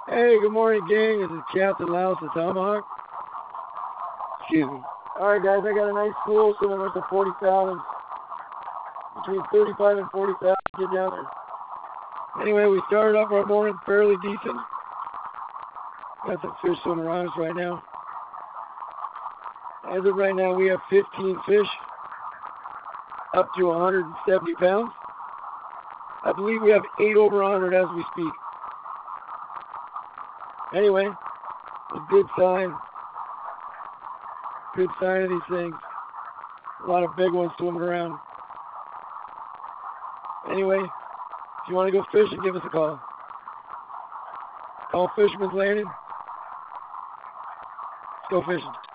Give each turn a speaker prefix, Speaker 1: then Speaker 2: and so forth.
Speaker 1: Hey, good morning, gang. This is Captain Louse of Tomahawk. Excuse me. Alright, guys, I got a nice pool swimming with the 40 fathoms. Between 35 and 40 fathoms. Get down there. Anyway, we started off our morning fairly decent. Got some fish swimming around us right now. As of right now, we have 15 fish, up to 170 pounds. I believe we have 8 over 100 as we speak. Anyway, a good sign. Good sign of these things. A lot of big ones swimming around. Anyway, if you want to go fishing, give us a call. Call Fisherman's Landing. Let's go fishing.